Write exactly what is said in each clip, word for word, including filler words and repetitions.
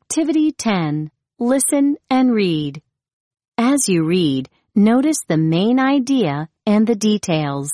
Activity ten. Listen and read. As you read, notice the main idea and the details.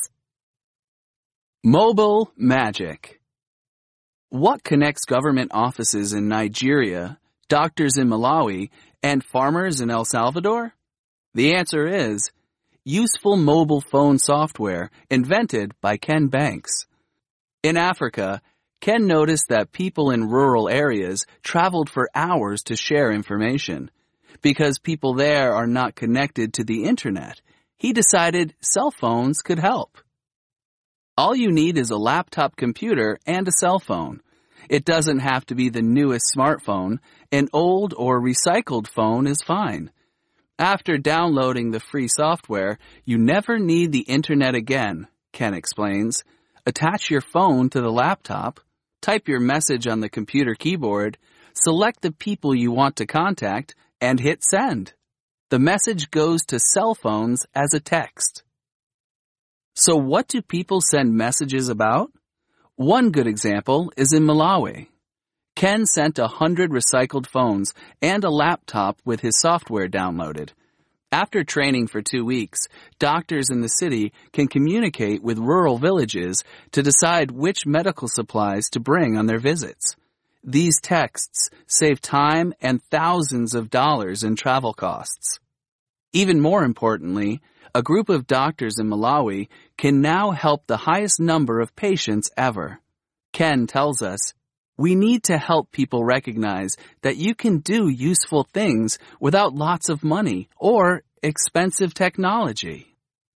Mobile magic. What connects government offices in Nigeria, doctors in Malawi, and farmers in El Salvador? The answer is useful mobile phone software invented by Ken Banks. In Africa, Ken noticed that people in rural areas traveled for hours to share information. Because people there are not connected to the internet, he decided cell phones could help. All you need is a laptop computer and a cell phone. It doesn't have to be the newest smartphone. An old or recycled phone is fine. After downloading the free software, you never need the internet again, Ken explains. Attach your phone to the laptop, type your message on the computer keyboard, select the people you want to contact, and hit send. The message goes to cell phones as a text. So what do people send messages about? One good example is in Malawi. Ken sent a hundred recycled phones and a laptop with his software downloaded. After training for two weeks, doctors in the city can communicate with rural villages to decide which medical supplies to bring on their visits. These texts save time and thousands of dollars in travel costs. Even more importantly, a group of doctors in Malawi can now help the highest number of patients ever. Ken tells us, we need to help people recognize that you can do useful things without lots of money or expensive technology.